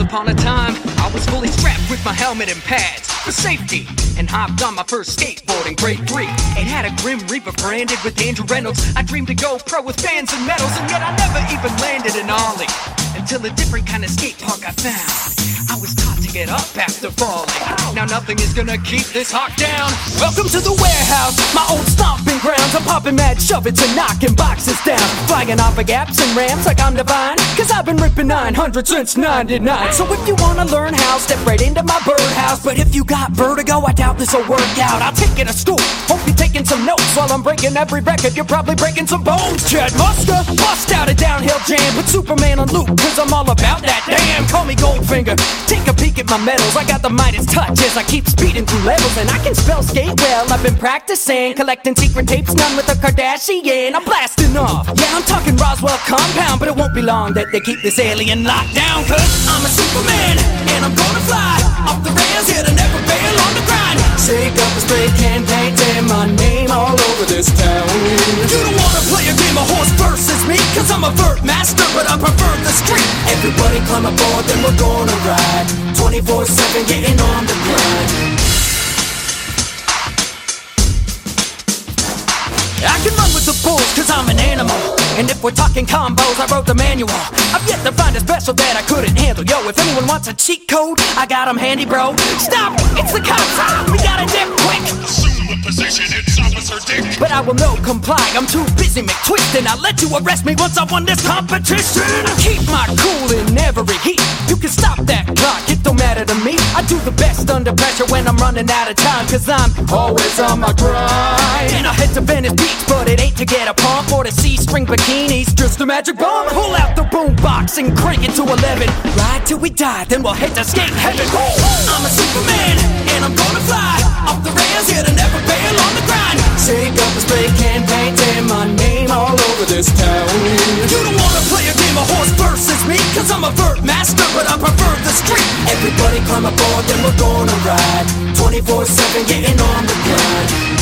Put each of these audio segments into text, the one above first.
upon a time, I was fully strapped with my helmet and pads for safety, and hopped on my first skateboard in grade 3. It had a Grim Reaper branded with Andrew Reynolds. I dreamed to go pro with fans and medals, and yet I never even landed an ollie until a different kind of skate park I found. I was taught to get up after falling. Now nothing is gonna keep this hawk down. Welcome to the warehouse, my old stomping grounds. I'm popping mad shove-its and knocking boxes down, flying off of gaps and ramps like I'm divine, cause I've been ripping 900 since 99. So if you wanna learn how, step right into my birdhouse. But if you got vertigo, I doubt this'll work out. I'll take it to school, hope you're taking some notes. While I'm breaking every record, you're probably breaking some bones. Chad Muska, bust out a downhill jam, put Superman on loop, cause I'm all about that damn. Call me Goldfinger, take a peek at my medals. I got the Midas touch as I keep speeding through levels, and I can spell skate well. I've been practicing, collecting secret tapes, none with a Kardashian. I'm blasting off, yeah, I'm talking Roswell compound, but it won't be long that they keep this alien locked down. Cause I'm a Superman, and I'm gonna fly off the rails here to never bail on the grind. Shake up a spray can paint and my name all over this town. You don't wanna play a game of horse versus me, cause I'm a vert master, but I prefer the street. Everybody climb aboard, then we're gonna ride 24/7, getting on the grind. I can run with the bulls cause I'm an animal, and if we're talking combos, I wrote the manual. I've yet to find a special that I couldn't handle. Yo, if anyone wants a cheat code, I got 'em handy, bro. Stop, it's the cops, we gotta dip quick. Assume the position, it's Officer Dick. But I will no comply, I'm too busy McTwistin'. I'll let you arrest me once I won this competition. I keep my cool in every heat. You can stop that clock, it don't matter to me. I do the best under pressure when I'm running out of time, cause I'm always on my grind. And I head to Venice Beach, but it ain't to get a pump or to see string bikinis, just a magic bomb. Pull out the boombox and crank it to 11. Ride till we die, then we'll head to skate heaven. I'm a Superman, and I'm gonna fly off the rails here to never bail on the grind. Shake up a spray can paint and my name all over this town. You don't wanna play a game of horse versus me, cause I'm a vert master, but I prefer the street. Everybody climb aboard, then we're gonna ride 24/7, getting on the grind.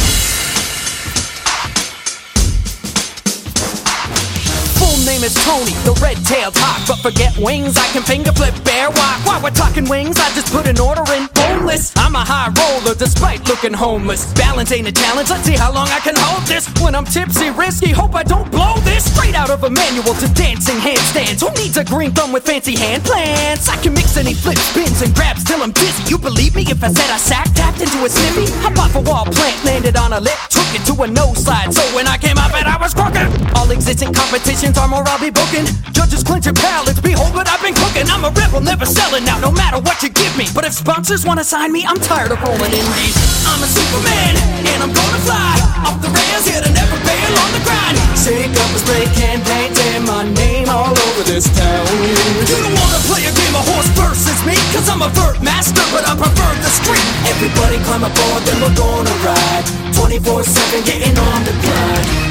Name is Tony, the red-tailed hawk, but forget wings, I can finger flip bear walk. While we're talking wings, I just put an order in. Boneless, I'm a high roller despite looking homeless. Balance ain't a challenge, let's see how long I can hold this. When I'm tipsy, risky, hope I don't blow this. Straight out of a manual to dancing handstands. Who needs a green thumb with fancy hand plants? I can mix any flips, spins, and grabs till I'm dizzy. You believe me if I said I sack tapped into a snippy? Hop off a wall plant, landed on a lip, took it to a nose slide. So when I came up and I was crooked. All existing competitions are more I'll be booking. Judges clinching palates, behold what I've been cooking. I'm a rebel, never selling out, no matter what you give me. But if sponsors wanna sign me, I'm tired of rolling in these. I'm a Superman, and I'm gonna fly off the rails here to never bail on the grind. Shake up a spray can paint and my name all over this town. You don't wanna play a game of horse versus me, cause I'm a vert master, but I prefer the street. Everybody climb aboard, then we're gonna ride 24/7, getting on the grind.